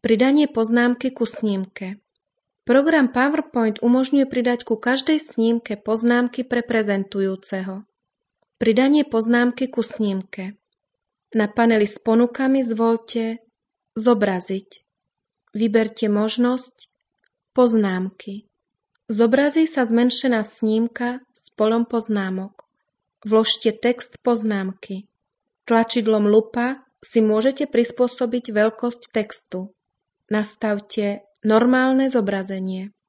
Pridanie poznámky ku snímke. Program PowerPoint umožňuje pridať ku každej snímke poznámky pre prezentujúceho. Pridanie poznámky ku snímke. Na paneli s ponukami zvoľte Zobraziť. Vyberte možnosť Poznámky. Zobrazí sa zmenšená snímka s poľom poznámok. Vložte text poznámky. Tlačidlom lupa si môžete prispôsobiť veľkosť textu. Nastavte normálne zobrazenie.